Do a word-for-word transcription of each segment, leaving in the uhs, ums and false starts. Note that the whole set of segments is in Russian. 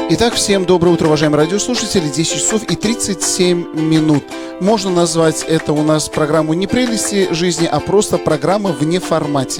Итак, всем доброе утро, уважаемые радиослушатели. десять часов и тридцать семь минут. Можно назвать это у нас программу не прелести жизни, а просто программа в неформате.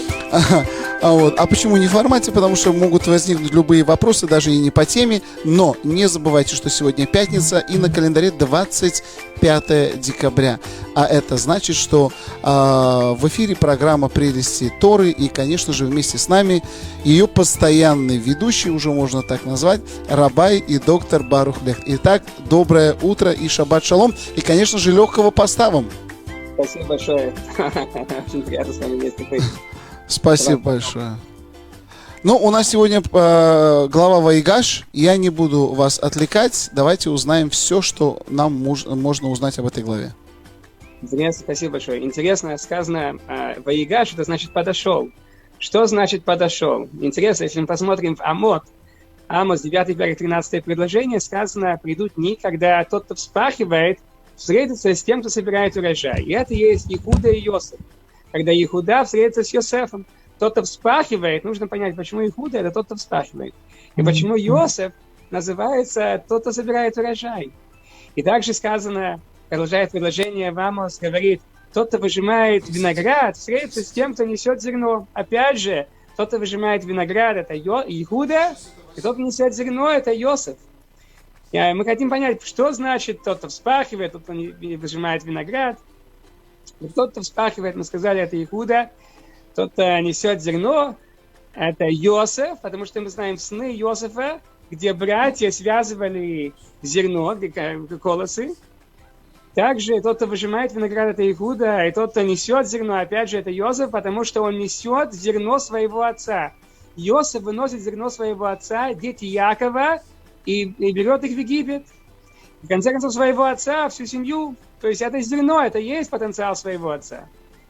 А, вот. а почему не в формате? Потому что могут возникнуть любые вопросы, даже и не по теме. Но не забывайте, что сегодня пятница и на календаре двадцать пятое декабря. А это значит, что э, в эфире программа «Прелести Торы». И, конечно же, вместе с нами ее постоянный ведущий, уже можно так назвать, рабай и доктор Барух Лехт. Итак, доброе утро и шаббат шалом. И, конечно же, легкого поста вам. Спасибо большое. Очень приятно с вами вместе быть. Спасибо большое. Ну, у нас сегодня э, глава Ваигаш. Я не буду вас отвлекать. Давайте узнаем все, что нам муж, можно узнать об этой главе. Интересно, спасибо большое. Интересно сказано, э, Ваигаш, это значит подошел. Что значит подошел? Интересно, если мы посмотрим в Амот, Амос, девятый век, тринадцатое предложение, сказано, придут дни, когда тот, кто вспахивает, встретится с тем, кто собирает урожай. И это есть Иуда и Йосеф. Когда Иуда встретится с Йосефом, тот, кто вспахивает, нужно понять, почему Иуда – это тот, кто вспахивает. И почему Йосеф называется тот, кто собирает урожай. И также сказано, продолжает предложение в Амос, говорит, тот, кто выжимает виноград, встретится с тем, кто несет зерно. Опять же, тот, кто выжимает виноград – это Иуда, и тот, кто несет зерно – это Йосеф. И мы хотим понять, что значит тот, кто вспахивает, тот, кто выжимает виноград. Тот, кто вспахивает, мы сказали, это Иуда. Тот, кто несет зерно, это Йосеф, потому что мы знаем сны Йосефа, где братья связывали зерно, где колосы. Также тот, кто выжимает виноград, это Иуда, и тот, кто несет зерно, опять же, это Йосеф, потому что он несет зерно своего отца. Йосеф выносит зерно своего отца, дети Якова, и, и берет их в Египет. В конце концов, своего отца, всю семью. То есть это зерно, это есть потенциал своего отца.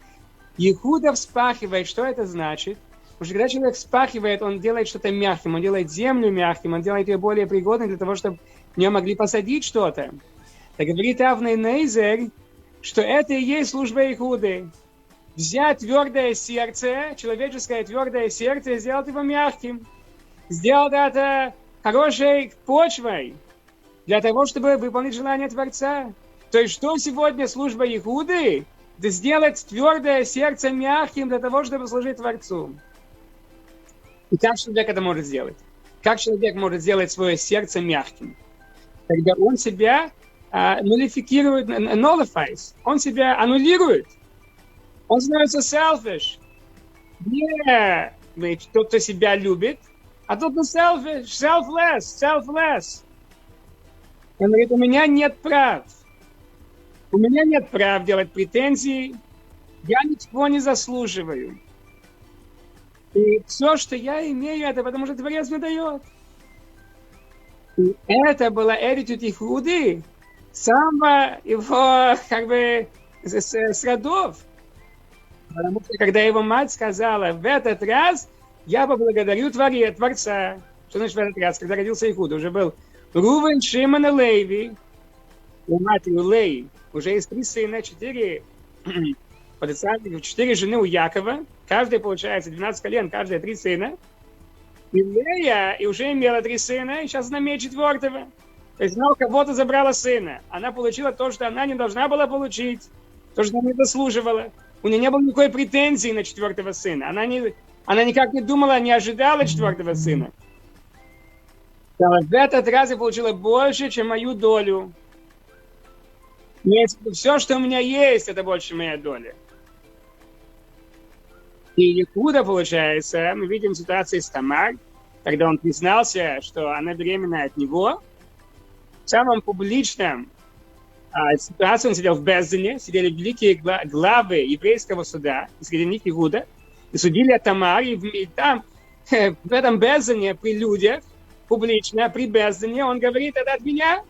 Иуда вспахивает, что это значит? Потому что когда человек вспахивает, он делает что-то мягким, он делает землю мягким, он делает ее более пригодной для того, чтобы в нее могли посадить что-то. Так говорит Авней Нейзер, что это и есть служба Иуды. Взять твердое сердце, человеческое твердое сердце, и сделать его мягким. Сделать это хорошей почвой для того, чтобы выполнить желание Творца. То есть, что сегодня служба Иуды? Это сделать твердое сердце мягким для того, чтобы служить Творцу. И как человек это может сделать? Как человек может сделать свое сердце мягким? Когда он себя uh, нулифицирует, nullifies, он себя аннулирует. Он становится selfish. Не тот, кто себя любит, а тот, кто selfish, selfless, selfless. Он говорит, у меня нет прав. У меня нет прав делать претензии, я ничего не заслуживаю. И все, что я имею, это потому что Творец мне дает. И это была attitude Иуды, самого его, как бы, с, с родов. Потому что, когда его мать сказала, в этот раз я поблагодарю Творец, Творца. Что значит в этот раз? Когда родился Иуда, уже был Рувен, Шимон и Леви, у матери Леи. Уже есть три сына, четыре, четыре жены у Якова. Каждая, получается, двенадцать колен, каждая три сына. И Лея и уже имела три сына, и сейчас она имеет четвертого. То есть она у кого-то забрала сына. Она получила то, что она не должна была получить, то, что она не заслуживала. У нее не было никакой претензии на четвертого сына. Она, не, она никак не думала, не ожидала четвертого сына. В этот раз я получила больше, чем мою долю. Нет, все, что у меня есть, это больше моя доля. И Иуда, получается, мы видим ситуацию с Тамар, когда он признался, что она беременна от него. В самом публичном а, ситуации он сидел в Бездане, сидели великие главы еврейского суда, среди них Иуда, и судили от Тамар, и, и там, в этом Бездане, при людях, публично, при Бездане, он говорит, это от меня.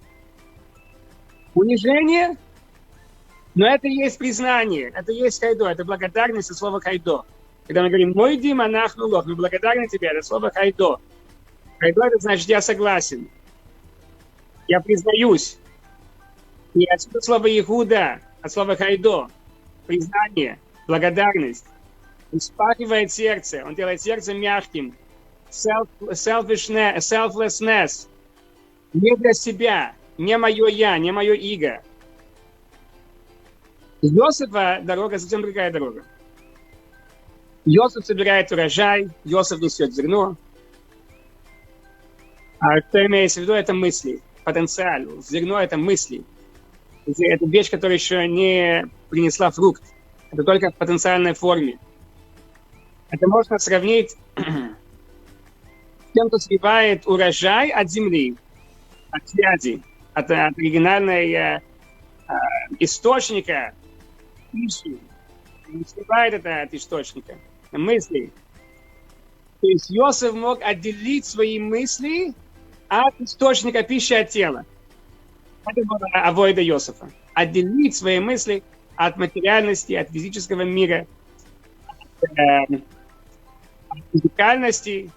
Унижение, но это и есть признание, это и есть хайдо, это благодарность, это слово хайдо. Когда мы говорим, мой дим, анахну лох, мы благодарны тебе, это слово хайдо. Хайдо, это значит, я согласен, я признаюсь. И отсюда слово Иуда, от слова хайдо, признание, благодарность. Он вспахивает сердце, он делает сердце мягким. self, selfishness, selflessness. Не для себя, не мое я, не мое эго. Йосифа дорога совсем другая дорога. Йосиф собирает урожай, Йосиф несет зерно. А что имеется в виду, это мысли, потенциал. Зерно — это мысли. Это вещь, которая еще не принесла фрукт. Это только в потенциальной форме. Это можно сравнить с тем, кто сливает урожай от земли, от связи, от, от оригинальной э, э, источника пищи. Он сливает это от источника мыслей. То есть Йосеф мог отделить свои мысли от источника пищи, от тела. Это была авойда Йосефа. Отделить свои мысли от материальности, от физического мира, от, э, от физикальности.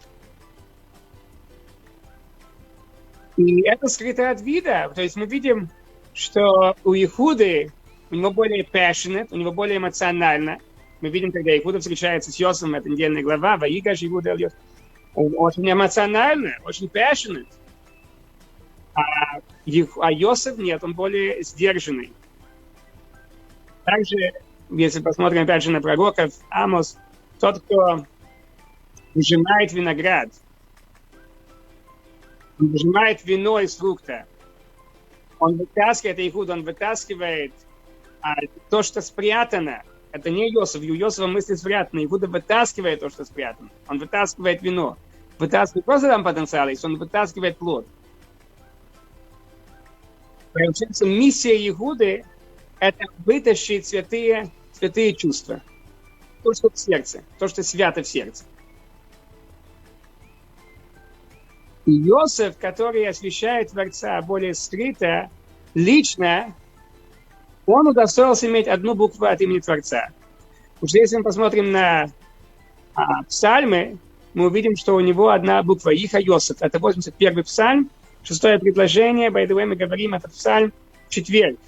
И это скрыто от вида. То есть мы видим, что у Иуды, у него более passionate, у него более эмоционально. Мы видим, когда Иуда встречается с Йосефом, это недельная глава, Ваигаш Иуда Эль Йосеф. Он очень эмоционально, очень passionate. А, а Йосеф нет, он более сдержанный. Также, если посмотрим опять же на пророков, Амос, тот, кто выжимает виноград, он выжимает вино из фрукта, он вытаскивает, Иуда, он вытаскивает а, то, что спрятано. Это не Йосеф, у Йосефа мысли спрятаны, Иуда вытаскивает то, что спрятано. Он вытаскивает вино. Вытаскивает просто там потенциал, если он вытаскивает плод. Получается, миссия Иуды – это вытащить святые, святые чувства. То, что в сердце, то, что свято в сердце. И Йосеф, который освещает Творца более скрыто, лично, он удостоился иметь одну букву от имени Творца. Потому что если мы посмотрим на а, псальмы, мы увидим, что у него одна буква Иха Йосеф. Это восемьдесят первый псальм, шестое предложение. By the way, мы говорим, это псальм четверг.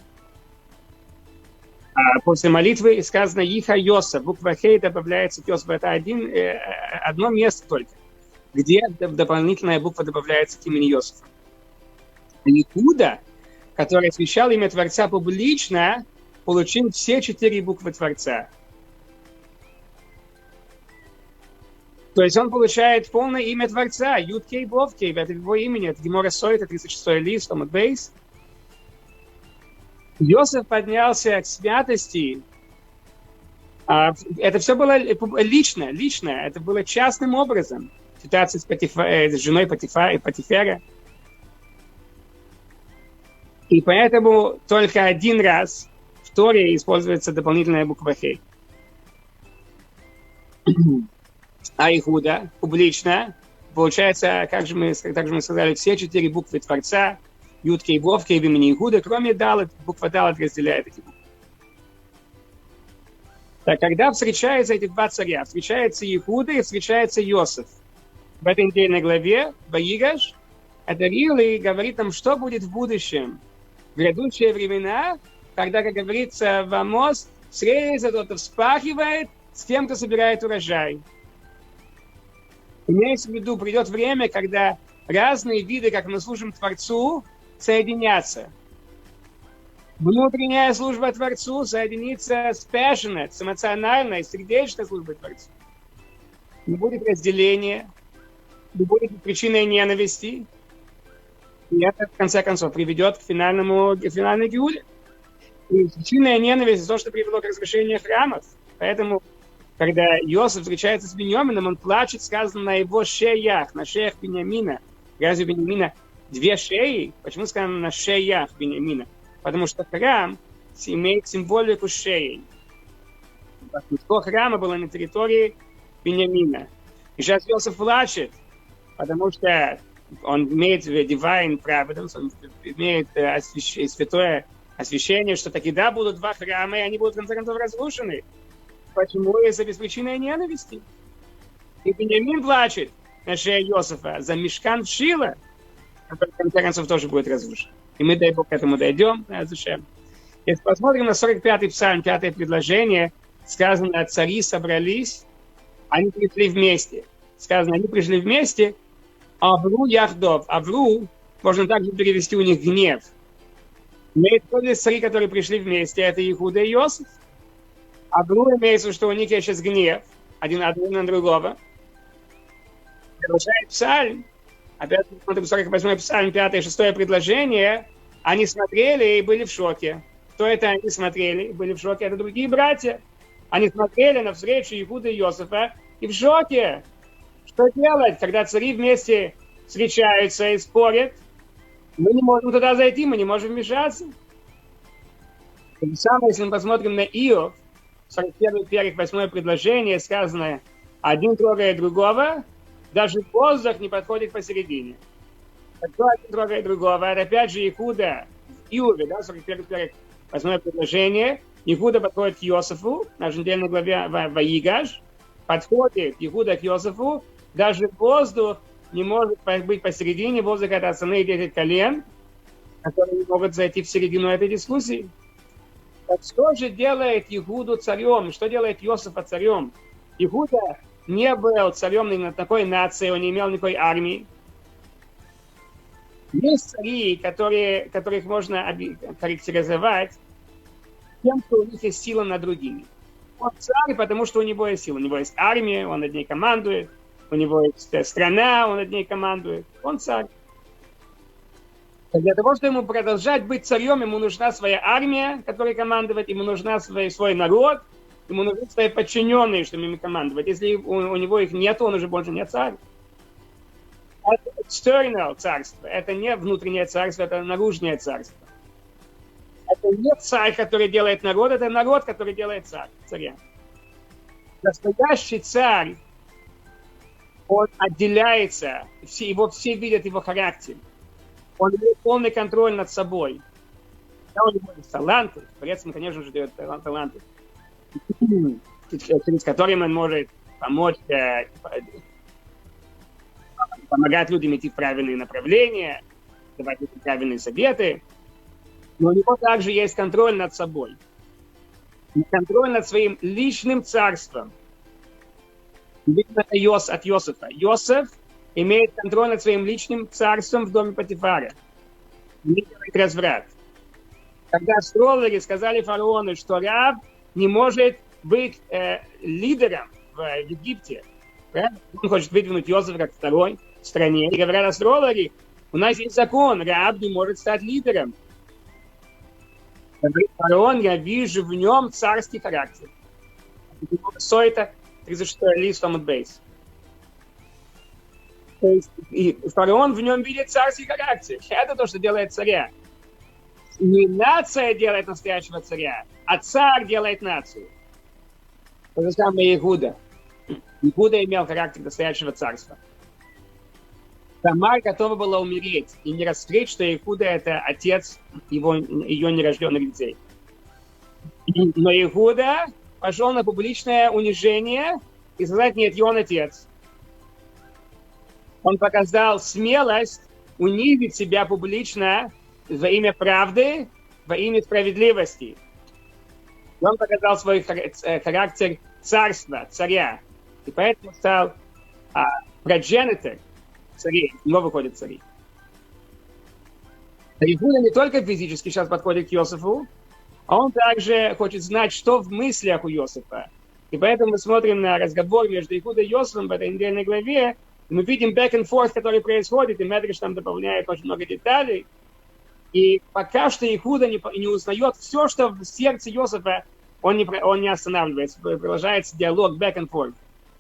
А после молитвы сказано Иха Йосеф. Буква Хей добавляется к Йосефу. Это один, э, одно место только, где дополнительная буква добавляется к имени Йосефа. Иуда, который освящал имя Творца публично, получил все четыре буквы Творца. То есть он получает полное имя Творца, Юд-Кей, Вов-Кей, это его имени, это Гемора Сойта, тридцать шестой лист, Томат Бейс. Йосеф поднялся к святости. Это все было лично, лично, это было частным образом. Ситуация с, Патифа, с женой Патифа, Патифера. И поэтому только один раз в Торе используется дополнительная буква Хей. А Иуда публично, получается, как же мы, как же мы сказали, все четыре буквы Творца, Юд-Кей, Вов-Кей в имени Иуда, кроме Далет, буква Далет разделяет эти буквы. Так, когда встречаются эти два царя, встречается Иуда и встречается Йосеф. В этой недельной главе, Ваигаш, это Рилы говорит нам, что будет в будущем. В грядущие времена, когда, как говорится в Амос, среза тот, кто вспахивает, с тем, кто собирает урожай. Имеется в виду, придет время, когда разные виды, как мы служим Творцу, соединятся. Внутренняя служба Творцу соединится с passionate, с эмоциональной, сердечной службой Творцу. Не будет разделения, не будет причиной ненависти. И это, в конце концов, приведет к финальному, к финальной геуле. И причинная ненависть – то, что привело к разрушению храмов. Поэтому, когда Йосеф встречается с Биньямином, он плачет, сказано, на его шеях, на шеях Биньямина. Разве у Биньямина две шеи? Почему сказано на шеях Биньямина? Потому что храм имеет символику шеи. Большинство храма было на территории Биньямина. И сейчас Йосеф плачет, потому что он имеет divine providence, он имеет освящ... святое освящение, что таки да, будут два храма, и они будут в конце концов разрушены. Почему? Из-за беспричинной ненависти. И Биньямин плачет на шее Йосефа за мишкан в Шило, который в конце концов тоже будет разрушен. И мы, дай Бог, к этому дойдем. Если посмотрим на сорок пятый псалм, пятое предложение, сказано, цари собрались, они пришли вместе. сказано, они пришли вместе, Авру Яхдов. Авру можно также перевести у них гнев. Имеется в виду цари, которые пришли вместе, это Иуда и Иосиф. Авру имеется в виду, что у них есть сейчас гнев, один один на другого. Продолжает псалм. Опять смотрим сорок восьмой псалм, пятое, шестое предложение. Они смотрели и были в шоке. Кто это они смотрели и были в шоке? Это другие братья. Они смотрели на встречу Иуды и Иосифа и в шоке. Что делать, когда цари вместе встречаются и спорят? Мы не можем туда зайти, мы не можем вмешаться. То же самое, если мы посмотрим на Иов, сорок первое, первое, восьмое предложение, сказано, один трогает другого, даже воздух не подходит посередине. Кто один трогает другого? Это опять же Иуда в Иове, да, сорок первое, первое, восьмое предложение. Иуда подходит к Иосифу, на недельной главе Ваигаш, подходит Иуда к Иосифу, даже воздух не может быть посередине, воздух это основные десять колен, которые не могут зайти в середину этой дискуссии. Так что же делает Иуду царем? Что делает Иосифа царем? Иуда не был царем на такой нации, он не имел никакой армии. Есть цари, которые, которых можно характеризовать тем, что у них есть сила над другими. Он царь, потому что у него есть сила. У него есть армия, он над ней командует. У него есть страна, он над ней командует. Он царь. Для того, чтобы ему продолжать быть царем, ему нужна своя армия, которой командовать, ему нужна свой, свой народ, ему нужны свои подчиненные, чтобы ими командовать. Если у, у него их нет, он уже больше не царь. Это external царство, это не внутреннее царство, это наружное царство. Это не царь, который делает народ, это народ, который делает царь, царя. Настоящий царь, он отделяется, все, его все видят его характер. Он имеет полный контроль над собой. Да, у него есть таланты, творец, конечно же, дает таланты, через которые он может помочь, помогать людям идти в правильные направления, давать правильные советы. Но у него также есть контроль над собой. Контроль над своим личным царством. Видно это от Иосифа. Иосиф имеет контроль над своим личным царством в доме Потифара. Не делает разврат. Когда астрологи сказали фараону, что раб не может быть э, лидером в, в Египте, правильно? Он хочет выдвинуть Иосифа как второй в стране. И говорят астрологи, у нас есть закон, раб не может стать лидером. Говорит фараон, я вижу в нем царский характер. Что это? тридцать шестой лист Талмуд Бейс. То есть и фараон в нем видит царский характер. Это то, что делает царя. Не нация делает настоящего царя, а царь делает нацию. То же самое Иуда. Иуда имел характер настоящего царства. Тамар готова была умереть и не раскрыть, что Иуда это отец его, ее нерожденных детей. Но Иуда пошел на публичное унижение и сказать, нет, он отец. Он показал смелость унизить себя публично во имя правды, во имя справедливости. И он показал свой характер царства, царя. И поэтому стал а, progenitor царей, из него выходят цари. Иуда не только физически сейчас подходит к Иосифу, а он также хочет знать, что в мыслях у Иосифа. И поэтому мы смотрим на разговор между Иудой и Иосифом в этой недельной главе, и мы видим back and forth, который происходит, и Медриш там добавляет очень много деталей. И пока что Иуда не, не узнает все, что в сердце Иосифа, он не, он не останавливается, продолжается диалог back and forth.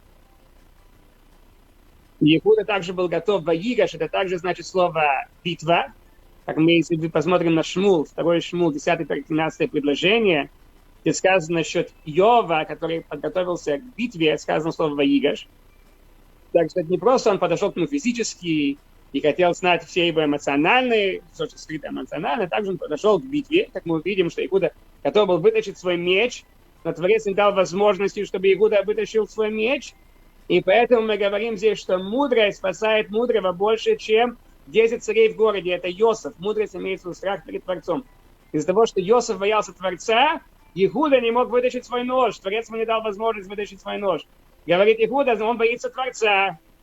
И Иуда также был готов Ваигаш, это также значит слово битва. Как мы, если мы посмотрим на Шмул, второй Шмул, десятое тринадцатое предложение, где сказано насчет Йова, который подготовился к битве, сказано слово Ваигаш. Так что это не просто он подошел к нему физически и хотел знать все его эмоциональные, все, что скрыто эмоционально, также он подошел к битве, как мы увидим, что Иуда готов был вытащить свой меч, но Творец не дал возможности, чтобы Иуда вытащил свой меч, и поэтому мы говорим здесь, что мудрость спасает мудрого больше, чем десять царей в городе. Это Йосеф. Мудрость имеет свой страх перед Творцом. Из-за того, что Йосеф боялся Творца, Иуда не мог вытащить свой нож. Творец ему не дал возможность вытащить свой нож. Говорит Иуда, он боится Творца.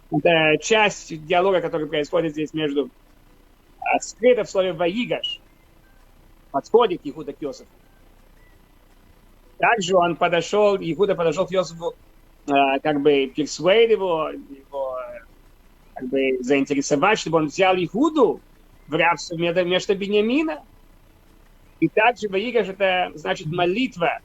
Это часть диалога, который происходит здесь между а, скрыто в слове «ваигаш», подходит Иуда к Йосифу. Также он подошел, Иуда подошел к Йосифу, а, как бы персуэйд его, его как бы заинтересовать, чтобы он взял Иуду в рабство вместо Биньямина. И также «ваигаш» это значит молитва.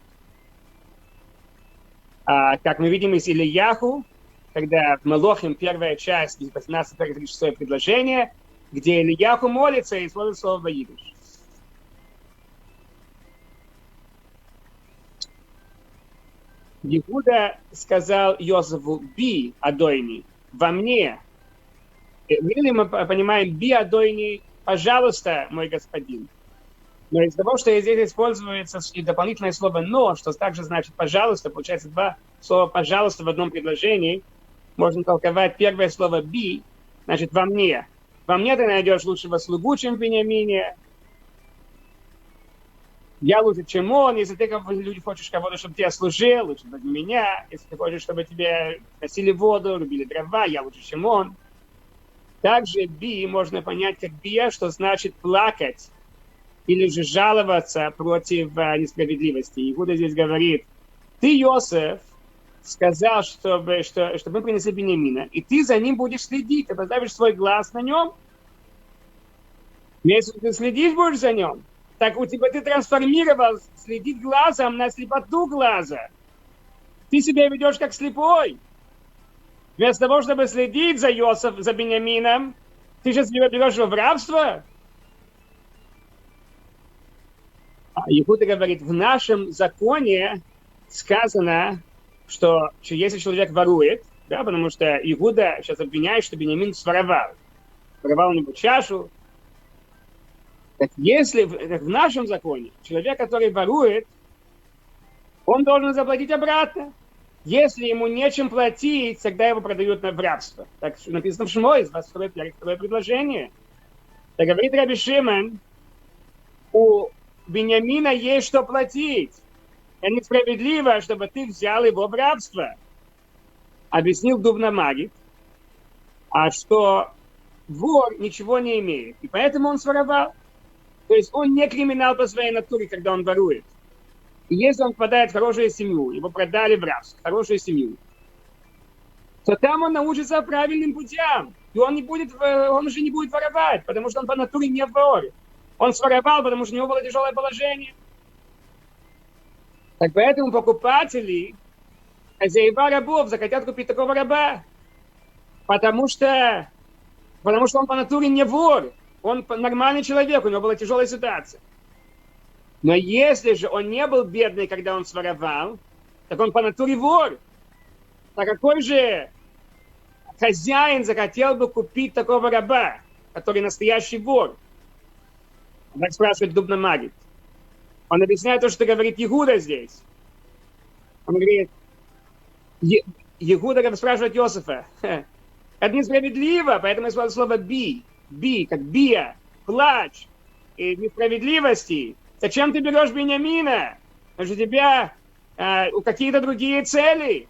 А, как мы видим из Ильяху, когда в Малохим первая часть, восемнадцатое тридцать шестое предложение, где Ильяху молится и использует слово «ваигаш». Иуда сказал Йосифу: «Би адойни», во мне. Или мы понимаем «би адойни», пожалуйста, мой господин. Но из-за того, что здесь используется и дополнительное слово «но», что также значит «пожалуйста», получается два слова «пожалуйста» в одном предложении, можно толковать первое слово «би», значит «во мне». Во мне ты найдешь лучшего слугу, чем в Биньямине. Я лучше, чем он. Если ты люди хочешь кого-то, чтобы тебя служил, лучше возьми меня. Если ты хочешь, чтобы тебе носили воду, рубили дрова, я лучше, чем он. Также «би» можно понять как «бия», что значит плакать или же жаловаться против uh, несправедливости. Иуда здесь говорит: ты, Йосеф, сказал, чтобы, что, чтобы мы принесли Биньямина, и ты за ним будешь следить, ты поставишь свой глаз на нем. Если ты следишь будешь за нем, так у тебя ты трансформировал следить глазом на слепоту глаза. Ты себя ведешь как слепой. Вместо того, чтобы следить за Йосеф, за Биньямином, ты сейчас его берешь в рабство. Иуда говорит: в нашем законе сказано, что если человек ворует, да, потому что Иуда сейчас обвиняет, что Биньямин своровал. Воровал у него чашу. Так если в, так в нашем законе человек, который ворует, он должен заплатить обратно. Если ему нечем платить, тогда его продают в рабство. Так написано в Шмой, двадцать второе предложение. Так говорит Раби Шимон: у Биньямина есть что платить. Это несправедливо, чтобы ты взял его в рабство. Объяснил Дубна Магит, а что вор ничего не имеет. И поэтому он своровал. То есть он не криминал по своей натуре, когда он ворует. И если он попадает в хорошую семью, его продали в рабство, в хорошую семью, то там он научится правильным путям. И он, не будет, он уже не будет воровать, потому что он по натуре не вор. Он своровал, потому что у него было тяжелое положение. Так поэтому покупатели, хозяева рабов, захотят купить такого раба. Потому что, потому что он по натуре не вор. Он нормальный человек, у него была тяжелая ситуация. Но если же он не был бедный, когда он своровал, так он по натуре вор. Так какой же хозяин захотел бы купить такого раба, который настоящий вор? Так спрашивает Дубна Магит. Он объясняет то, что говорит Иуда здесь. Он говорит, Иуда спрашивает Йосифа: это несправедливо, поэтому я использую слово «би». «Би», как «бия», плач и несправедливости. Зачем ты берешь Биньямина? Потому что у тебя э, какие-то другие цели.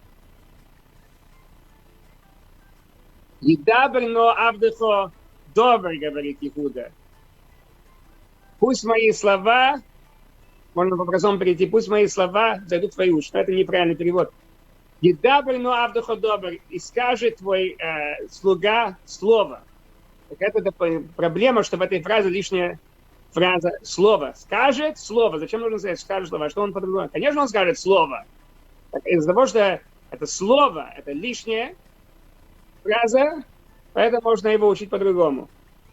«Едабр но авдехо добр», говорит Иуда. Пусть мои слова, можно по-простому перейти, пусть мои слова зайдут в твои уши. Но это неправильный перевод. «Едабр но авдехо добр», и скажет твой э, слуга слово. Так это проблема, что в этой фразе лишняя фраза «слово». Скажет слово. Зачем нужно сказать «скажет слово»? А что он по-другому? Конечно, он скажет слово. Так, из-за того, что это слово, это лишняя фраза, поэтому можно его учить по-другому.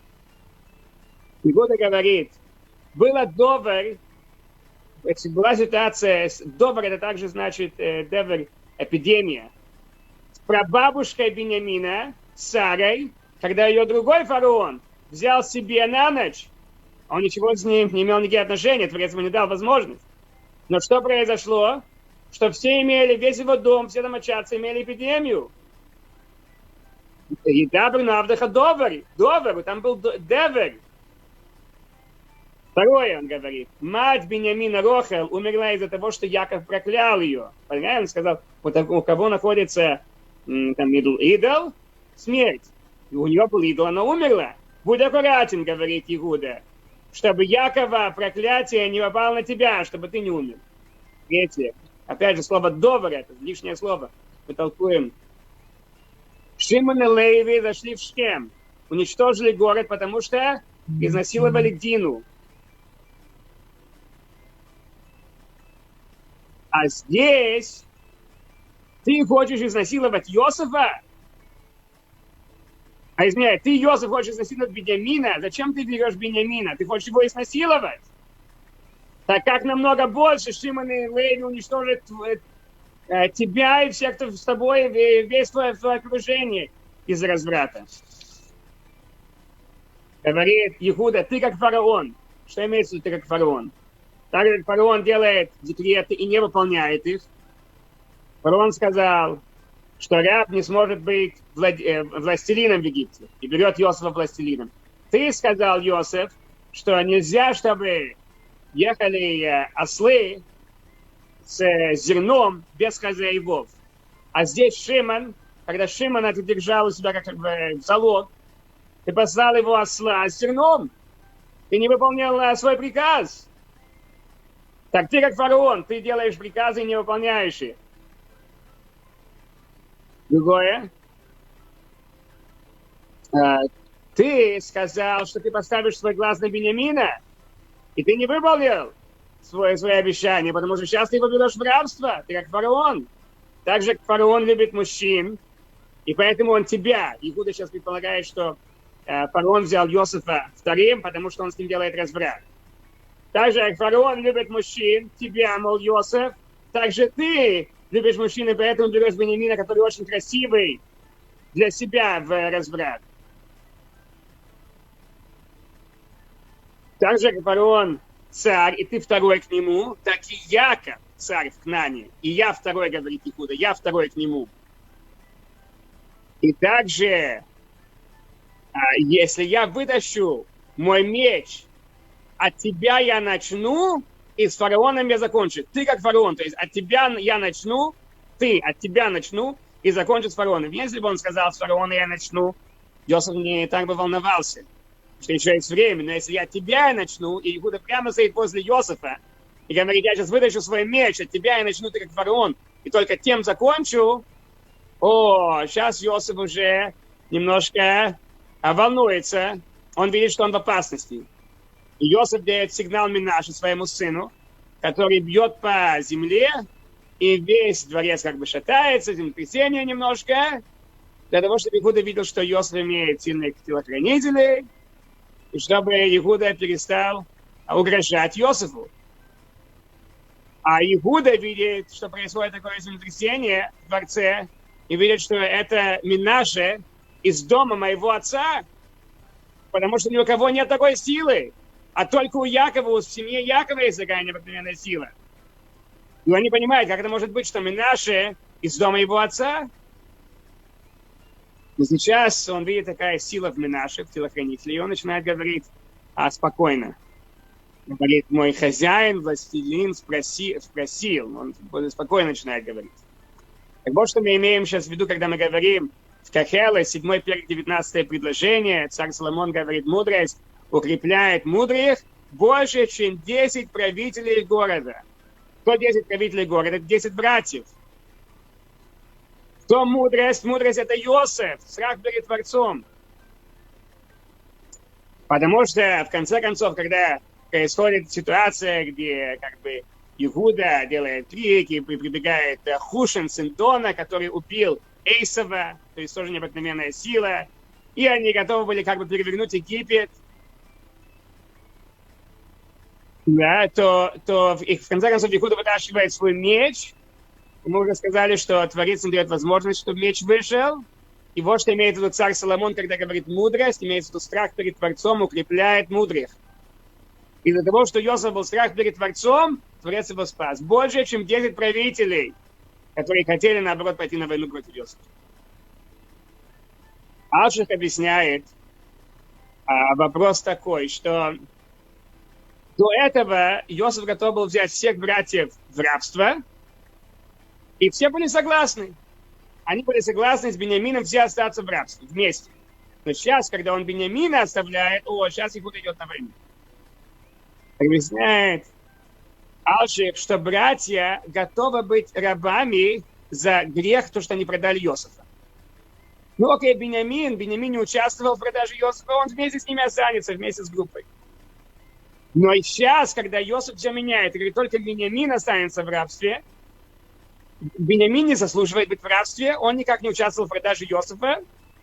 Иуда говорит: было добр, была ситуация, добр это также значит э, девер, эпидемия, с прабабушкой Биньямина, Сарой, когда ее другой фараон взял себе на ночь, он ничего с ним не имел никаких отношений, Творец ему не дал возможность. Но что произошло? Что все имели, весь его дом, все домочадцы имели эпидемию. И дабр навдаха довер, довер, там был девер. Второе, он говорит, мать Биньямина Рохел умерла из-за того, что Яков проклял ее. Понимаете, он сказал, у кого находится там идол, идол, смерть. И у нее был идол, она умерла. Будь аккуратен, говорит Иуда, чтобы Якова проклятие не попало на тебя, чтобы ты не умер. Третье. Опять же, слово «довар» — это лишнее слово. Мы толкуем. Шимон и Леви зашли в Шхем. Уничтожили город, потому что изнасиловали Дину. А здесь ты хочешь изнасиловать Йосефа? А извиняй, ты, Йосеф, хочешь изнасиловать Беньямина? Зачем ты берешь Беньямина? Ты хочешь его изнасиловать? Так как намного больше Шимон и Леви уничтожат э, тебя и всех, кто с тобой, весь твое, твое окружение из-за разврата. Говорит Иуда, ты как фараон. Что имеется в виду, ты как фараон? Так как фараон делает декреты и не выполняет их, фараон сказал, что раб не сможет быть влад... э, властелином в Египте, и берет Йосефа властелином. Ты сказал, Йосеф, что нельзя, чтобы ехали э, ослы с э, зерном без хозяевов. А здесь Шимон, когда Шимона ты держал у себя как бы в залог, ты послал его осла с зерном, ты не выполнял э, свой приказ. Так ты как фараон, ты делаешь приказы и не выполняешь их. Другое. А, ты сказал, что ты поставишь свой глаз на Беньямина, и ты не выполнил свое, свое обещание, потому что сейчас ты его берешь в рабство, ты как фараон. Так же, как фараон любит мужчин, и поэтому он тебя. Иуда сейчас предполагает, что э, фараон взял Йосефа вторым, потому что он с ним делает разврат. Так же, как фараон любит мужчин, тебя, мол, Йосеф, так же ты любишь мужчин, и поэтому берешь Беньямина, который очень красивый, для себя в разврат. Так же, как фараон царь, и ты второй к нему, так и Яков царь в Кнане. И я второй, говорит Иуда, я второй к нему. И также, если я вытащу мой меч, от тебя я начну, и с фараоном я закончу. Ты как фараон, то есть от тебя я начну, ты от тебя начну, и закончу с фараоном. Если бы он сказал, с фараона я начну, Йосеф не так бы волновался, что еще есть время. Но если я от тебя я начну, и Иуда прямо стоит возле Йосефа, и говорит, я сейчас вытащу свой меч, от тебя я начну, ты как фараон, и только тем закончу, о, сейчас Йосеф уже немножко волнуется, он видит, что он в опасности. И Йосеф дает сигнал Минаше своему сыну, который бьет по земле, и весь дворец как бы шатается, землетрясение немножко, для того, чтобы Иуда видел, что Йосеф имеет сильных телохранителей, и чтобы Иуда перестал угрожать Йосефу. А Иуда видит, что происходит такое землетрясение в дворце, и видит, что это Минаше из дома моего отца, потому что ни у кого нет такой силы. А только у Якова, у семьи Якова есть такая необыкновенная сила. И он не понимает, как это может быть, что Минаше из дома его отца. Но сейчас он видит такая сила в Минаше, в телохранителе, и он начинает говорить а, спокойно. Он говорит, мой хозяин, властелин спроси, спросил. Он спокойно начинает говорить. Так вот, что мы имеем сейчас в виду, когда мы говорим в Кахеле, седьмой перек, девятнадцатое предложение, царь Соломон говорит, мудрость укрепляет мудрых больше, чем десять правителей города. Кто десять правителей города? Это десять братьев. Кто мудрость? Мудрость — это Йосеф, страх перед Творцом. Потому что, в конце концов, когда происходит ситуация, где как бы Иуда делает крик, и прибегает Хушин, сын Дона, который убил Эйсова, то есть тоже необыкновенная сила, и они готовы были как бы перевернуть Египет, да, то, то в, в конце концов Иуда вытаскивает свой меч. Мы уже сказали, что Творец им дает возможность, чтобы меч вышел. И вот что имеет в виду царь Соломон, когда говорит мудрость, имеется в виду страх перед Творцом укрепляет мудрых. Из-за того, что Йосеф был страх перед Творцом, Творец его спас. Больше, чем десять правителей, которые хотели, наоборот, пойти на войну против Йосефа. Алших объясняет а, вопрос такой, что до этого Йосеф готов был взять всех братьев в рабство, и все были согласны. они были согласны с Биньямином все остаться в рабстве вместе. Но сейчас, когда он Биньямина оставляет, о, сейчас Ихуд идет на войну. Объясняет Алших, что братья готовы быть рабами за грех, то, что они продали Йосефа. Ну, окей, Биньямин, Биньямин не участвовал в продаже Йосефа, он вместе с ними останется, вместе с группой. Но и сейчас, когда Йосеф все меняет, и говорит, только Биньямин останется в рабстве, Биньямин не заслуживает быть в рабстве, он никак не участвовал в продаже Йосефа.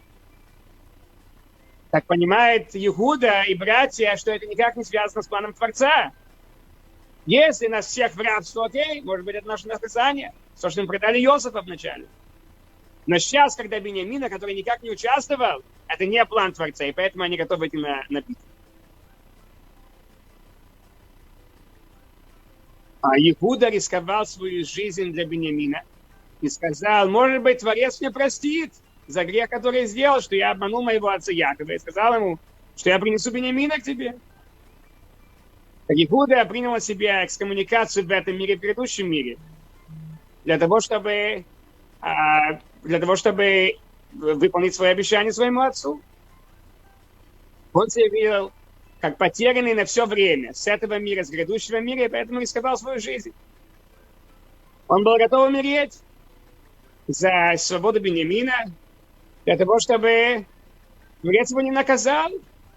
Так понимает Иуда и братья, что это никак не связано с планом Творца. Если нас всех в рабство, окей, может быть, это наше наказание, то, что мы продали Йосефа вначале. Но сейчас, когда Биньямина, который никак не участвовал, это не план Творца, и поэтому они готовы идти на, на битву. А Иуда рисковал свою жизнь для Биньямина и сказал, может быть, Творец мне простит за грех, который я сделал, что я обманул моего отца Якова, и сказал ему, что я принесу Биньямина к тебе. Так Иуда принял на себя экскоммуникацию в этом мире, в предыдущем мире, для того, чтобы, для того, чтобы выполнить свое обещание своему отцу. Он себя видел как потерянный на все время с этого мира, с грядущего мира, и поэтому рисковал свою жизнь. Он был готов умереть за свободу Биньямина, для того, чтобы Творец его не наказал.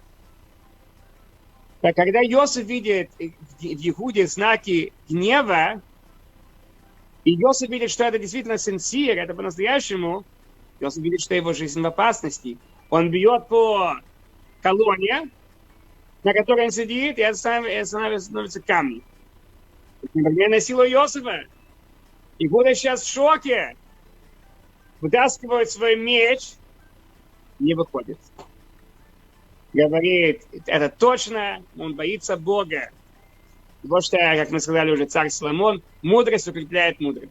Так когда Йосеф видит в Иуде знаки гнева, и Йосеф видит, что это действительно сенсир, это по-настоящему, Йосеф видит, что его жизнь в опасности. Он бьет по колонне, на которой он сидит, и становится камни. Например, сила Йосефа. Иуда сейчас в шоке. Вытаскивает свой меч, не выходит. Говорит, это точно, он боится Бога. Потому что, как мы сказали уже, царь Соломон, мудрость укрепляет мудрого.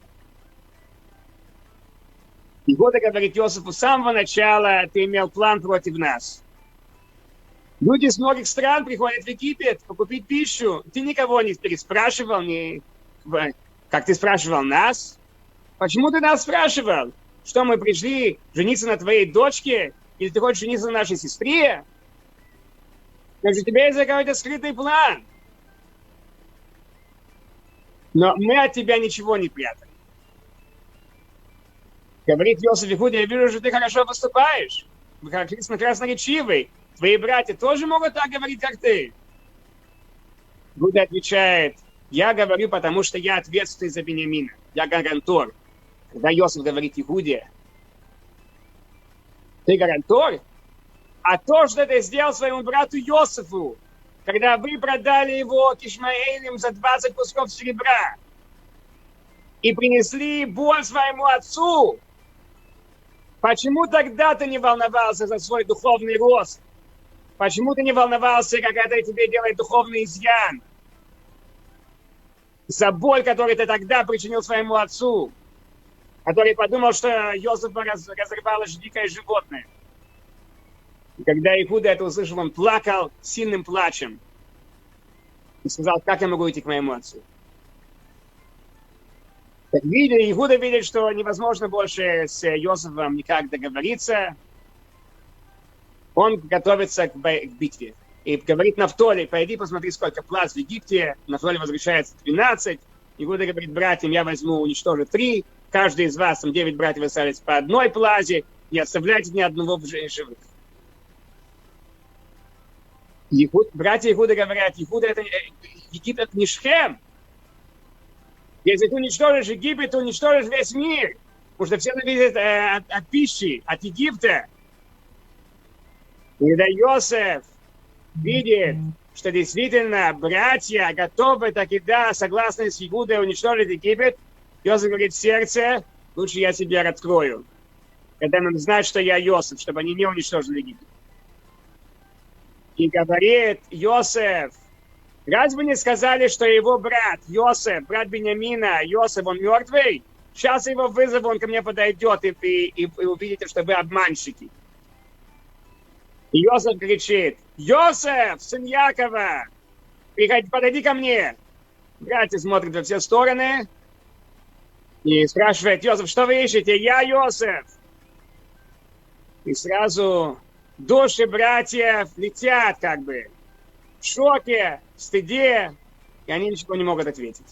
Иуда говорит Йосефу, с самого начала ты имел план против нас. Люди с многих стран приходят в Египет покупить пищу. Ты никого не переспрашивал, не... как ты спрашивал нас. Почему ты нас спрашивал? Что мы пришли жениться на твоей дочке? Или ты хочешь жениться на нашей сестре? Значит, у тебя есть какой-то скрытый план. Но мы от тебя ничего не прятали. Говорит Йосеф Иуде, я вижу, что ты хорошо поступаешь. Вы как красноречивый. Твои братья тоже могут так говорить, как ты? Иуда отвечает, я говорю, потому что я ответственный за Биньямина. Я гарантор. Когда Йосеф говорит Иуде, ты гарантор? А то, что ты сделал своему брату Йосефу, когда вы продали его к Ишмаэлям за двадцать кусков серебра и принесли боль своему отцу, почему тогда ты не волновался за свой духовный рост? Почему ты не волновался, как это тебе делает духовный изъян? За боль, которую ты тогда причинил своему отцу, который подумал, что Йосефа раз, разрывало дикое животное. И когда Иуда это услышал, он плакал сильным плачем. И сказал, как я могу идти к моему отцу? Так видя, Иуда видит, что невозможно больше с Йосефом никак договориться. Он готовится к, бо- к битве. И говорит Нафтоли, пойди посмотри, сколько плац в Египте. Нафтоли возвращается двенадцать. Иуда говорит братьям, я возьму, уничтожу три. Каждый из вас, там девять братьев остались по одной плазе. Не оставляйте ни одного в живых. Егуд, братья Иуда говорят, Иуда это, Египет это не Шхем. Если ты уничтожишь Египет, ты уничтожишь весь мир. Потому что все зависит э, от, от пищи, от Египта. И когда Йосеф видит, что действительно братья готовы, так и да, согласны с Иудой уничтожить Египет, Йосеф говорит в сердце, лучше я себя раскрою. Когда нам знать, что я Йосеф, чтобы они не уничтожили Египет. И говорит Йосеф, разве не сказали, что его брат Йосеф, брат Биньямина, Йосеф, он мертвый? Сейчас его вызову, он ко мне подойдет, и, и, и, и увидите, что вы обманщики. И Йосеф кричит, Йосеф, сын Якова, приходи, подойди ко мне. Братья смотрят во все стороны. И спрашивает Йосеф, что вы ищете? Я Йосеф. И сразу души братьев летят как бы в шоке, в стыде, и они ничего не могут ответить.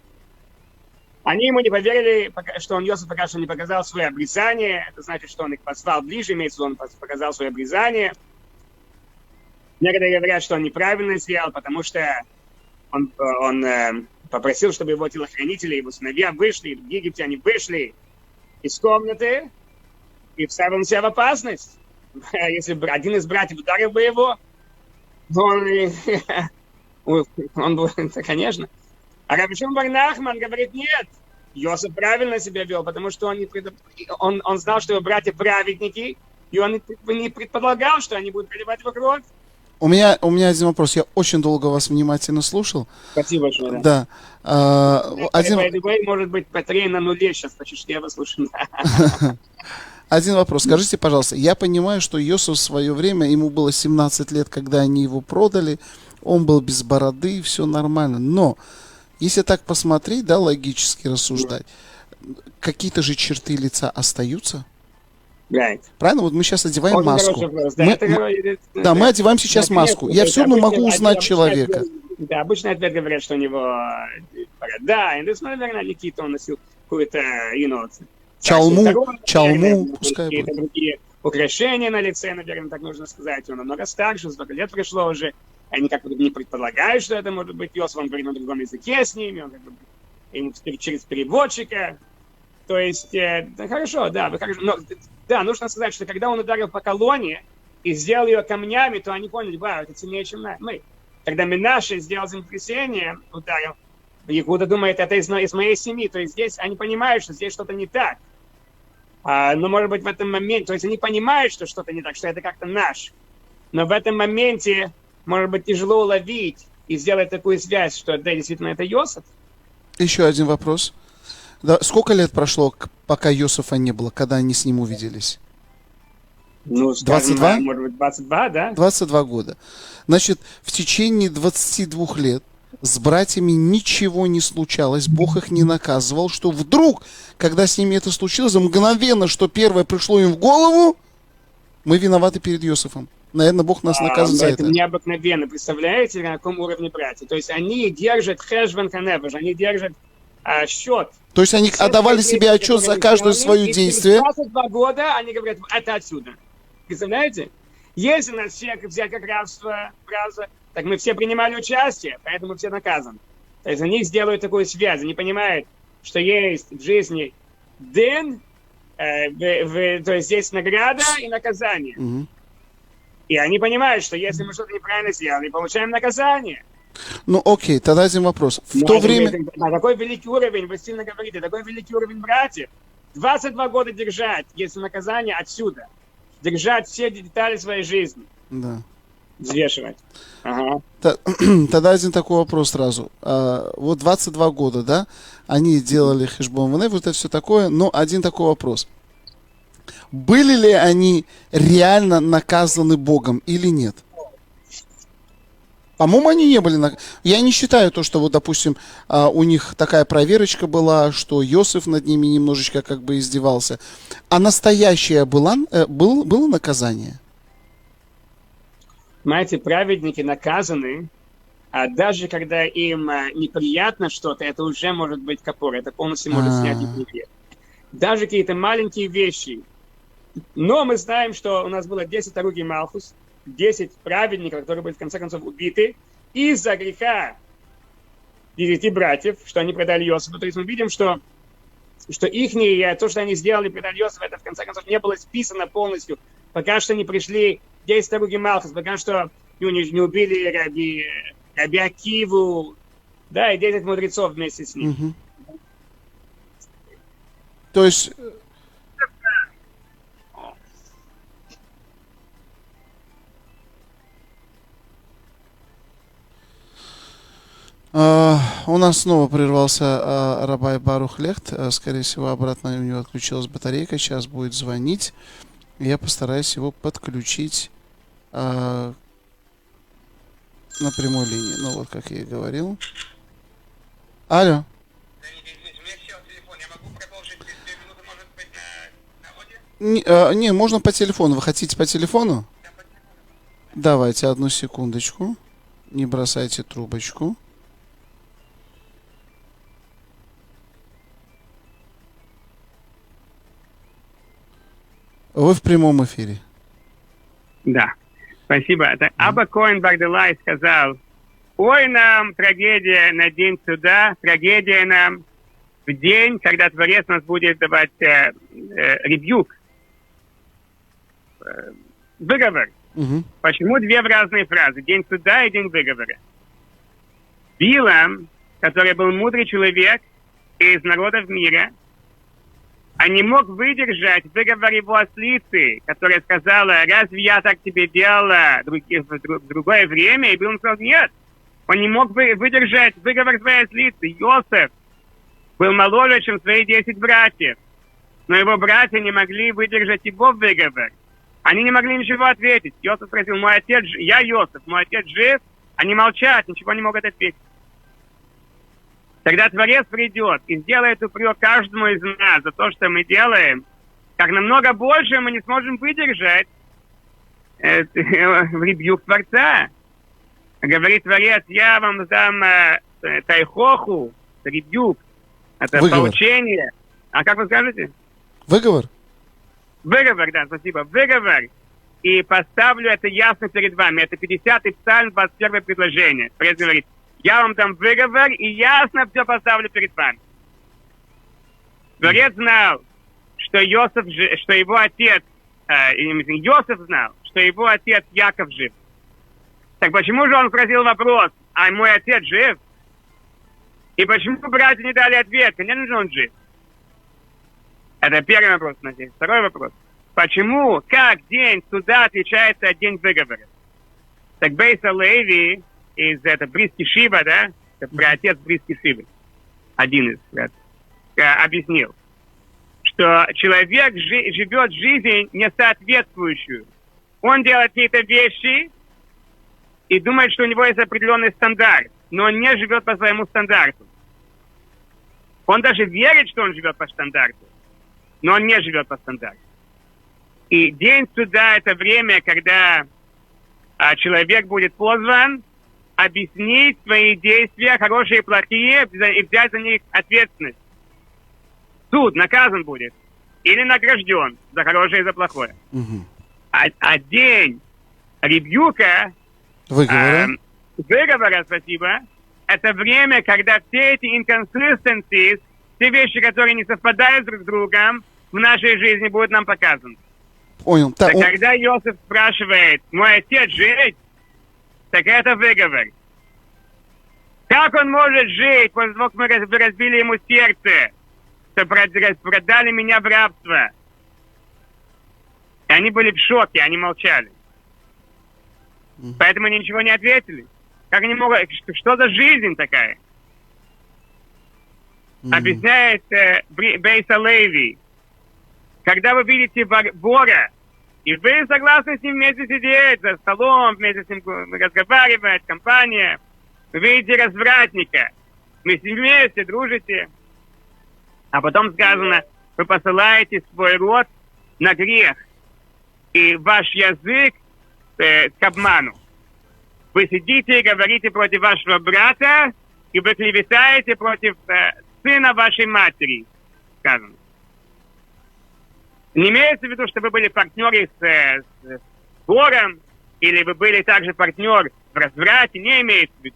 Они ему не поверили, что он, Йосеф, пока что не показал свое обрезание. Это значит, что он их позвал ближе, имеется в виду, он показал свое обрезание. Некоторые говорят, что он неправильно сделал, потому что он, он э, попросил, чтобы его телохранители, его сыновья вышли, в Египте они вышли из комнаты и вставил себя в опасность. Если бы один из братьев ударил бы его, он, он был, это, конечно. А Раби Шимон бар Нахман говорит, нет, Йосеф правильно себя вел, потому что он, не пред... он, он знал, что его братья праведники, и он не предполагал, что они будут проливать его кровь. У меня, у меня один вопрос. Я очень долго вас внимательно слушал. Спасибо большое. Да. Да. А, один... Way, может быть, батарея на нуле сейчас, почти что я вас слушаю. Один вопрос. Скажите, пожалуйста, я понимаю, что Йосеф в свое время, ему было семнадцать лет, когда они его продали, он был без бороды, все нормально. Но, если так посмотреть, да, логически рассуждать, какие-то же черты лица остаются? Right. Правильно? Вот мы сейчас одеваем Очень маску. Вопрос, да, мы, это, мы, это, да, мы одеваем сейчас да, маску. конечно, Я все равно обычно, могу узнать обычно, человека. Да, обычно ответ говорят, что у него борода, и, наверное, Никита, он носил какую-то, you know, чалму, здоровье, чалму, наверное, пускай какие-то будет. другие украшения на лице, наверное, так нужно сказать. Он намного старше, сколько лет пришло уже. Они как бы не предполагают, что это может быть Йосеф, он говорит на другом языке с ними, он как бы ему через переводчика. То есть, э, да, хорошо, да, вы хорошо, но, да, нужно сказать, что когда он ударил по колонне и сделал ее камнями, то они поняли, вау, это сильнее, чем мы. Когда Менаше сделал землетрясение, ударил, Якуда думает, это из, из моей семьи, то есть здесь они понимают, что здесь что-то не так. А, но, может быть, в этом моменте, то есть они понимают, что что-то не так, что это как-то наш. Но в этом моменте, может быть, тяжело уловить и сделать такую связь, что да, действительно, это Йосеф. Еще один вопрос. Да, сколько лет прошло, пока Йосефа не было, когда они с ним увиделись? Ну, скажем, двадцать два? Может быть, двадцать два, да? двадцать два года. Значит, в течение двадцати двух лет с братьями ничего не случалось, Бог их не наказывал, что вдруг, когда с ними это случилось, мгновенно, что первое пришло им в голову, мы виноваты перед Йосефом. Наверное, Бог нас наказывает а, за это. Это необыкновенно. Представляете, на каком уровне братья? То есть они держат хэшбен ханеваш, они держат а, счет. То есть они отдавали себе отчет за каждое свое действие. двадцать два года они говорят, это отсюда. Представляете? Если нас всех взять как рабство, рабство, так мы все принимали участие, поэтому все наказаны. То есть они сделают такую связь, они понимают, что есть в жизни дин, э, в, в, то есть есть награда и наказание. Угу. И они понимают, что если мы что-то неправильно сделали, получаем наказание. Ну окей, тогда один вопрос. В Но то время... На такой великий уровень, вы сильно говорите, такой великий уровень братьев, двадцать два года держать, если наказание отсюда. Держать все детали своей жизни. Да. Взвешивать. Ага. Тогда один такой вопрос сразу. А, вот двадцать два года, да, они делали хэшбон вне, вот это все такое, но один такой вопрос. Были ли они реально наказаны Богом или нет? По-моему, они не были наказаны. Я не считаю то, что вот, допустим, у них такая проверочка была, что Йосеф над ними немножечко как бы издевался. А настоящее было, было, было наказание? Знаете, праведники наказаны, а даже когда им неприятно что-то, это уже может быть капор, это полностью может снять их неприятно. Даже какие-то маленькие вещи. Но мы знаем, что у нас было десять Аруги Малхус, десять праведников, которые были в конце концов убиты из-за греха девяти братьев, что они предали Йосифу. То есть мы видим, что, что их, то, что они сделали, предали Йосифу, это в конце концов не было списано полностью, пока что не пришли десять Аруги Малхус, пока что ну, не, не убили Раби, Раби Акиву, да, и десять мудрецов вместе с ним. Угу. То есть... Uh, у нас снова прервался uh, Рабай Барух Лехт. Uh, скорее всего, обратно у него отключилась батарейка. Сейчас будет звонить. Я постараюсь его подключить uh, на прямой линии. Ну вот, как я и говорил. Алло. Не, а, не, можно по телефону. Вы хотите по телефону? Давайте одну секундочку. Не бросайте трубочку. Вы в прямом эфире. Да, спасибо. Это Аба Коэн Багдалай сказал: ой, нам трагедия на день суда, трагедия нам в день, когда Творец нас будет давать э, э, ребюк, э, выговор. Угу. Почему две разные фразы? День суда и день выговора. Билам, который был мудрый человек из народов мира, а не мог выдержать выговор его ослицы, которая сказала: разве я так тебе делала в другое время? И Билам сказал: нет. Он не мог выдержать выговор своей ослицы. Йосеф был моложе, чем свои десять братьев. Но его братья не могли выдержать его выговор. Они не могли ничего ответить. Йосеф спросил: мой отец, я Йосеф, мой отец жив? Они молчат, ничего не могут ответить. Когда Творец придет и сделает упрек каждому из нас за то, что мы делаем, как намного больше мы не сможем выдержать э, в ребюк Творца. Говорит Творец: я вам дам э, тайхоху, ребюк, это выговор. Поучение. А как вы скажете? Выговор? Выговор, да, спасибо. Выговор. И поставлю это ясно перед вами. Это пятидесятый псалм, двадцать первое предложение. Творец говорит: я вам дам выговор и ясно все поставлю перед вами. Творец знал, что Йосеф, что его отец, э, Йосеф знал, что его отец Яков жив. Так почему же он спросил вопрос: а мой отец жив? И почему братья не дали ответ? Конечно же, он жив. Это первый вопрос, надеюсь. Второй вопрос. Почему, как день суда отличается от день выговора? Так Бейса Леви из это Бриски Шива, да, это праотец Бриски Шивы, один из брат, объяснил, что человек жи- живет жизнь несоответствующую. Он делает какие-то вещи и думает, что у него есть определенный стандарт, но он не живет по своему стандарту. Он даже верит, что он живет по стандарту, но он не живет по стандарту. И день суда — это время, когда а, человек будет позван объяснить свои действия, хорошие и плохие, и взять за них ответственность. Суд, наказан будет. Или награжден за хорошее и за плохое. Угу. А, а день ребюка, Выговора. э, выговора, спасибо, это время, когда все эти inconsistencies, все вещи, которые не совпадают друг с другом, в нашей жизни будут нам показаны. Понял. Так, он... когда Йосеф спрашивает: мой отец жить? Так это выговор. Как он может жить после того, как мы разбили ему сердце, что продали меня в рабство? И они были в шоке, они молчали. Mm-hmm. Поэтому они ничего не ответили. Как они могут... Что за жизнь такая? Mm-hmm. Объясняет э, Бейса Леви. Когда вы видите вора, и вы согласны с ним вместе сидеть за столом, вместе с ним разговаривать, компания, вы видите развратника, вы с ним вместе дружите, а потом сказано: вы посылаете свой род на грех, и ваш язык э, к обману. Вы сидите и говорите против вашего брата, и вы клеветаете против э, сына вашей матери, сказано. Не имеется в виду, что вы были партнеры с, с, с вором, или вы были также партнер в разврате, не имеется в виду.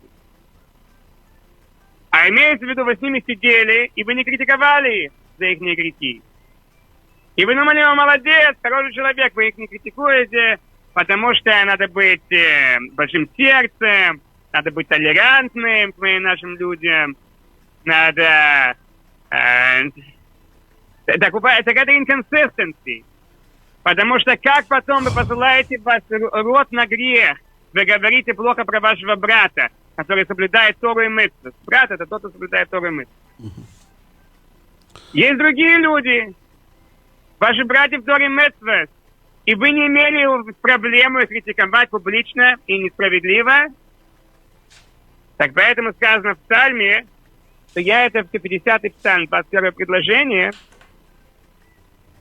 А имеется в виду, вы с ними сидели, и вы не критиковали их за их грехи. И вы думали: о, молодец, хороший человек, вы их не критикуете, потому что надо быть э, большим сердцем, надо быть толерантным к нашим людям, надо... Э, Так, так это inconsistency. Потому что как потом вы посылаете ваш род на грех, вы говорите плохо про вашего брата, который соблюдает Тору и мицву. Брат — это тот, кто соблюдает Тору и мицву. Uh-huh. Есть другие люди, ваши братья в Торе и мицве, и вы не имели проблему их критиковать публично и несправедливо. Так поэтому сказано в псалме, что я это в пятидесятый псалм, двадцать первое предложение,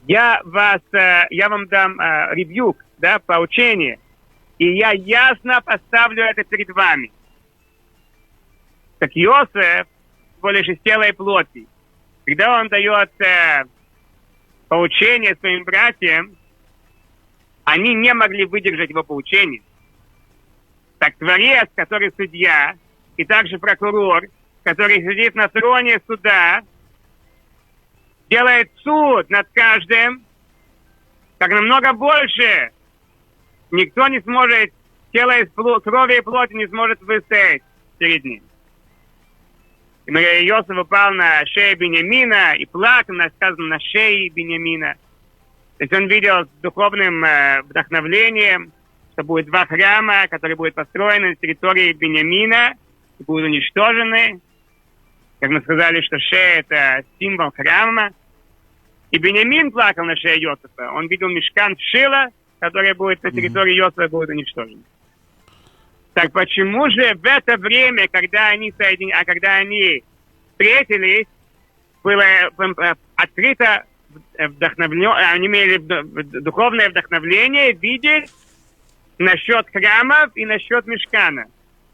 Я вас, я вам дам ребюк, да, поучение, и я ясно поставлю это перед вами. Так Иосиф всего лишь из тела и плоти. Когда он дает э, поучение своим братьям, они не могли выдержать его поучение. Так Творец, который судья, и также прокурор, который сидит на троне суда, делает суд над каждым, как намного больше. Никто не сможет, тело из крови и плоти не сможет выстоять перед ним. И Иосиф упал на шею Биньямина и плакал, сказано, на шее Биньямина. То есть он видел с духовным э, вдохновлением, что будет два храма, которые будут построены на территории Биньямина и будут уничтожены. Как мы сказали, что шея – это символ храма. И Биньямин плакал на шее Иосифа. Он видел мишкан Шила, который будет на территории Иосифа, будет уничтожен. Так почему же в это время, когда они соедин... а когда они встретились, было открыто вдохновление, они имели духовное вдохновление видеть насчет храмов и насчет мишкана?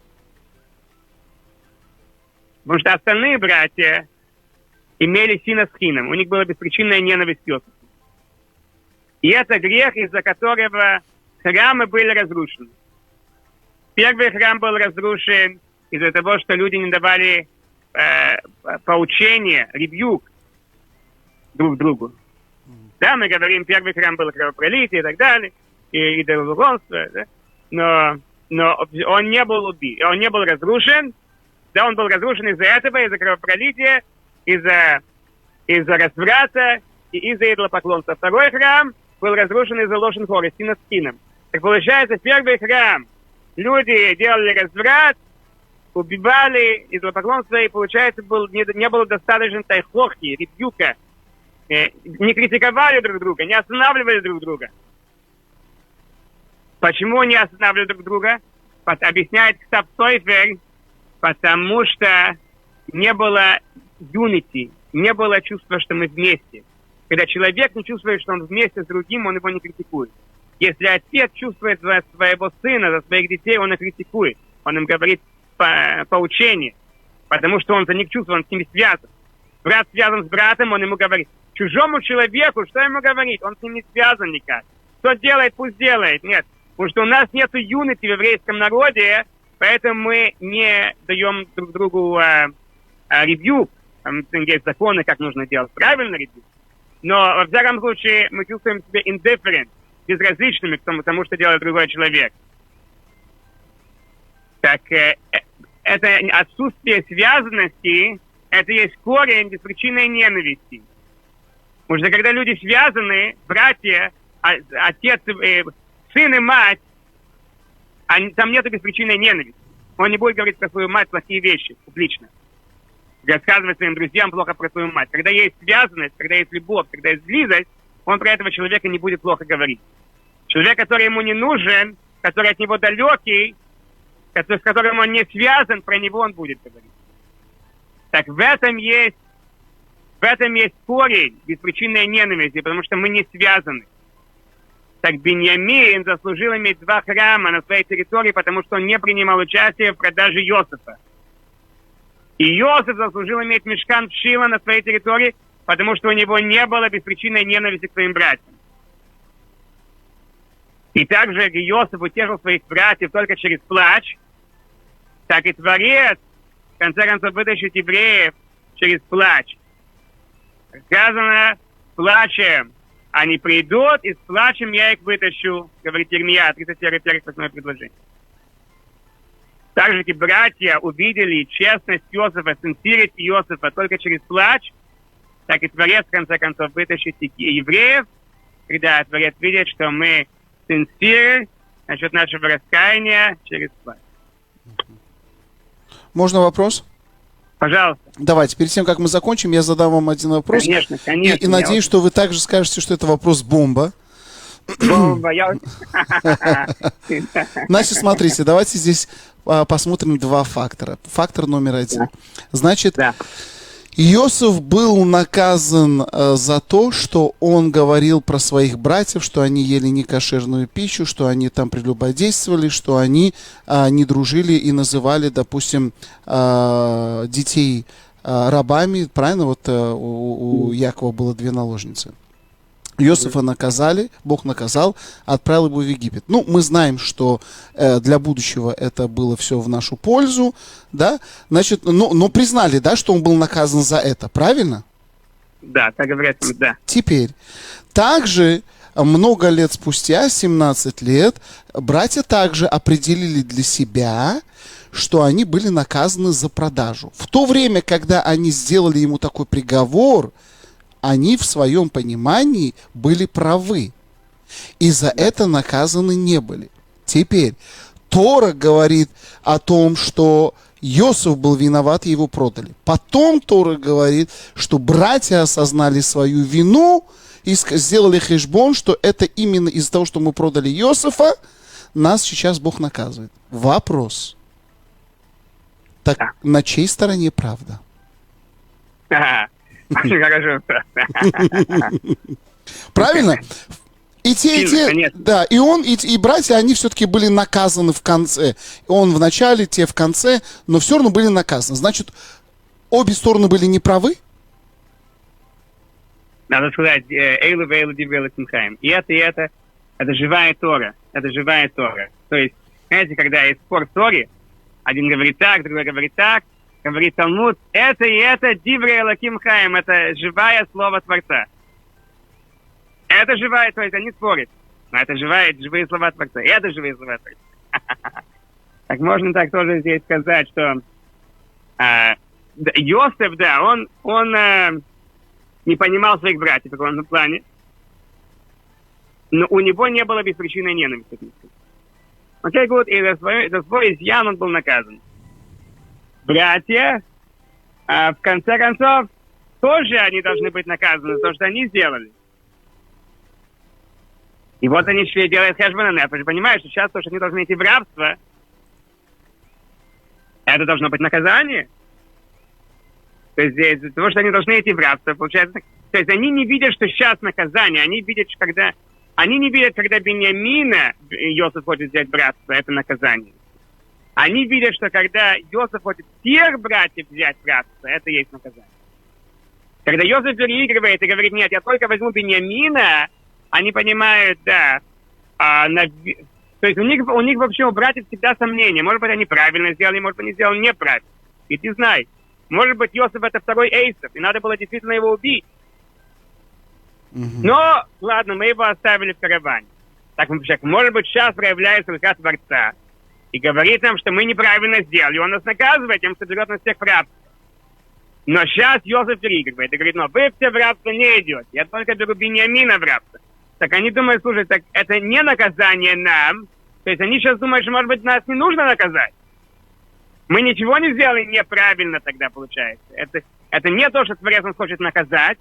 Потому что остальные братья имели сина с хином, у них была беспричинная ненависть к Иосифу. И это грех, из-за которого храмы были разрушены. Первый храм был разрушен из-за того, что люди не давали э, поучения, ребюк друг другу. Да, мы говорим, первый храм был кровопролитие и так далее, и идолопоклонство, да? но, но он не был убит, он не был разрушен, да, он был разрушен из-за этого, из-за кровопролития, из-за, из-за разврата и из-за идолопоклонства. Второй храм был разрушен из-за лошен хора, сина с кином. Так получается, первый храм люди делали разврат, убивали идолопоклонство, и, получается, был, не, не было достаточно тайхохи, ребюка. Э, не критиковали друг друга, не останавливали друг друга. Почему не останавливали друг друга? Под, объясняет Ктав Сойфер, потому что не было unity, не было чувства, что мы вместе. Когда человек не чувствует, что он вместе с другим, он его не критикует. Если отец чувствует за своего сына, за своих детей, он их критикует. Он им говорит по, поучение, потому что он за них чувствует, он с ними связан. Брат связан с братом, он ему говорит. Чужому человеку, что ему говорить? Он с ним не связан никак. Кто делает, пусть делает. Нет. Потому что у нас нет юнити в еврейском народе, поэтому мы не даем друг другу э, э, ревью. Там есть законы, как нужно делать правильно ревью. Но, во всяком случае, мы чувствуем себя indifferent, безразличными к тому, тому, что делает другой человек. Так, э, это отсутствие связанности, это есть корень беспричинной ненависти. Потому что когда люди связаны, братья, отец, э, сын и мать, они, там нет беспричинной ненависти. Он не будет говорить про свою мать плохие вещи публично. Рассказывать своим друзьям плохо про свою мать. Когда есть связанность, когда есть любовь, когда есть близость, он про этого человека не будет плохо говорить. Человек, который ему не нужен, который от него далекий, с которым он не связан, про него он будет говорить. Так в этом есть, в этом есть корень беспричинной ненависти, потому что мы не связаны. Так Биньямин заслужил иметь два храма на своей территории, потому что он не принимал участие в продаже Иосифа. И Иосиф заслужил иметь мишкан Шила на своей территории, потому что у него не было беспричинной ненависти к своим братьям. И также Иосиф утешил своих братьев только через плач, так и Творец, в конце концов, вытащит евреев через плач. Сказано, плачем они придут, и с плачем я их вытащу, говорит Ирмия, тридцать первое предложение. Также эти братья увидели честность Иосифа, синсирить Иосифа только через плач, так и Творец, в конце концов, вытащит евреев, когда Творец видит, что мы синсиры насчет нашего раскаяния через плач. Можно вопрос? Пожалуйста. Давайте, перед тем, как мы закончим, я задам вам один вопрос. Конечно, конечно. И, и надеюсь, что вы также скажете, что это вопрос бомба. Бомба, я... Значит, смотрите, давайте здесь а, посмотрим два фактора. Фактор номер один. Да. Значит, да. Иосиф был наказан э, за то, что он говорил про своих братьев, что они ели некошерную пищу, что они там прелюбодействовали, что они э, не дружили и называли, допустим, э, детей э, рабами. Правильно? Вот э, у, у Якова было две наложницы. Иосифа наказали, Бог наказал, отправил его в Египет. Ну, мы знаем, что э, для будущего это было все в нашу пользу, да, значит, но, но признали, да, что он был наказан за это, правильно? Да, так говорят, да. Теперь, также много лет спустя, семнадцать лет, братья также определили для себя, что они были наказаны за продажу. В то время, когда они сделали ему такой приговор, они в своем понимании были правы. И за это наказаны не были. Теперь, Тора говорит о том, что Иосиф был виноват, и его продали. Потом Тора говорит, что братья осознали свою вину и сделали хешбон, что это именно из-за того, что мы продали Иосифа, нас сейчас Бог наказывает. Вопрос. Так Да. на чьей стороне правда? Очень хорошо. Правильно? И те, и те, Конечно. да, и он, и, и братья, они все-таки были наказаны в конце. Он в начале, те в конце, но все равно были наказаны. Значит, обе стороны были неправы? Надо сказать, эйлу вейлу диврелу кимхаим. И это, и это, это живая Тора. Это живая Тора. То есть, знаете, когда есть спор в Торе, один говорит так, другой говорит так, говорит Талмуд, это и это диврей элоким хаим, это живое слово Творца. Это живая, то есть они спорят. Но это живая, живые слова Творца. Это живые слова Творца. Так можно так тоже здесь сказать, что Йосеф, да, он, он не понимал своих братьев в каком-то плане, но у него не было беспричинной ненависти. Окей, вот, и за свой, за свой изъян он был наказан. Братья, а, в конце концов, тоже они должны быть наказаны за то, что они сделали. И вот они шли делают хэшбон нефеш. Понимаешь, что сейчас то, что они должны идти в рабство, это должно быть наказание. То есть из-за того, что они должны идти в рабство, получается, то есть они не видят, что сейчас наказание, они видят, когда они не видят, когда Беньямина Йосеф хочет взять в рабство, это наказание. Они видят, что когда Йосеф хочет всех братьев взять в рабство, это есть наказание. Когда Йосеф переигрывает и говорит, нет, я только возьму Беньямина, они понимают, да, а, на, то есть у них, у них вообще у братьев всегда сомнения. Может быть, они правильно сделали, может быть, они сделали неправильно. И ты знаешь, может быть, Йосеф это второй Эйсов, и надо было действительно его убить. Mm-hmm. Но, ладно, мы его оставили в караване. Так, может быть, сейчас проявляется рука Творца и говорит нам, что мы неправильно сделали, он нас наказывает, тем, что берет нас всех в рабство. Но сейчас Йосеф переигрывает и говорит, ну, вы все в рабство не идете, я только беру Беньямина в рабство. Так они думают, слушай, так это не наказание нам, то есть они сейчас думают, что, может быть, нас не нужно наказать. Мы ничего не сделали неправильно тогда, получается. Это, это не то, что Творец нас хочет наказать.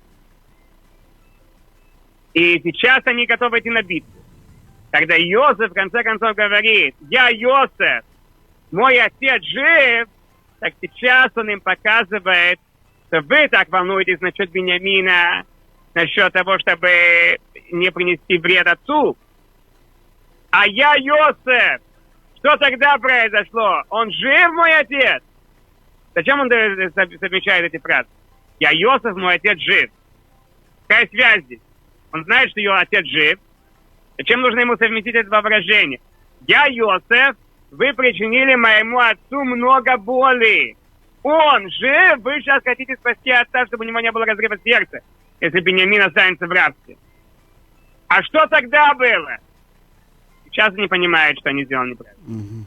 И сейчас они готовы идти на битву. Когда Йосеф в конце концов говорит, я Йосеф, мой отец жив, так сейчас он им показывает, что вы так волнуетесь насчет Беньямина, насчет того, чтобы не принести вред отцу. А я Йосеф. Что тогда произошло? Он жив, мой отец? Зачем он совмещает эти фразы? Я Йосеф, мой отец жив. Какая связь здесь? Он знает, что его отец жив. Зачем нужно ему совместить это выражение? Я Йосеф, вы причинили моему отцу много боли. Он жив, вы сейчас хотите спасти отца, чтобы у него не было разрыва сердца, если Беньямин останется в рабстве. А что тогда было? Сейчас не понимают, что они сделали неправильно.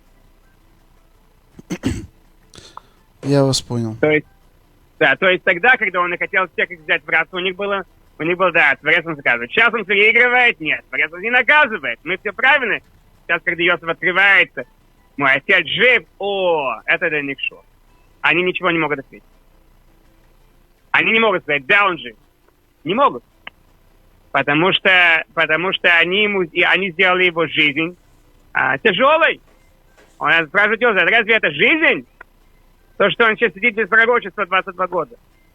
Я вас понял. То есть, да, то есть тогда, когда он и хотел всех их взять в рабство, у них было, у них было, да, Творец он наказывает. Сейчас он переигрывает, нет, Творец он не наказывает. Мы все правильно. Сейчас, когда Йосеф открывается, мой отец жив, о, это для них шок. Они ничего не могут ответить. Они не могут сказать, да, он жив. Не могут. Потому что, потому что они, ему, они сделали его жизнь а, тяжелой. Он спрашивает Йосефа, разве это жизнь? То, что он сейчас сидит без пророчества двадцать два года.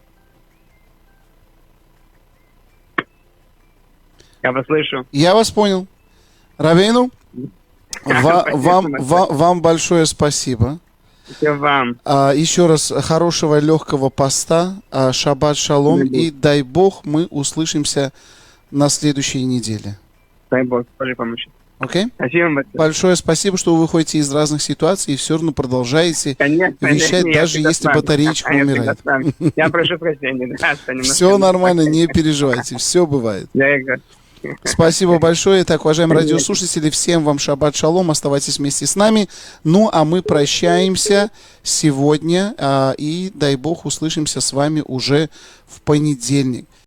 Я вас слышу. Я вас понял. Равейну, ва- Спасибо вам, большое. ва- вам большое спасибо. Спасибо вам. А, еще раз хорошего легкого поста, а, шаббат шалом, Дай Бог. и дай Бог мы услышимся на следующей неделе. Дай Бог, Божьей помощи. Окей? Спасибо вам большое. Большое спасибо, что вы выходите из разных ситуаций и все равно продолжаете Конечно, вещать, нет, даже я если всегда с вами. батареечка Я всегда умирает. с вами. Я прошу прощения. Да, что немножко- Все нормально, не переживайте, все бывает. Я Игорь. Спасибо большое. Так, уважаемые радиослушатели, всем вам шаббат шалом. Оставайтесь вместе с нами. Ну, а мы прощаемся сегодня. а, И, дай Бог, услышимся с вами уже в понедельник.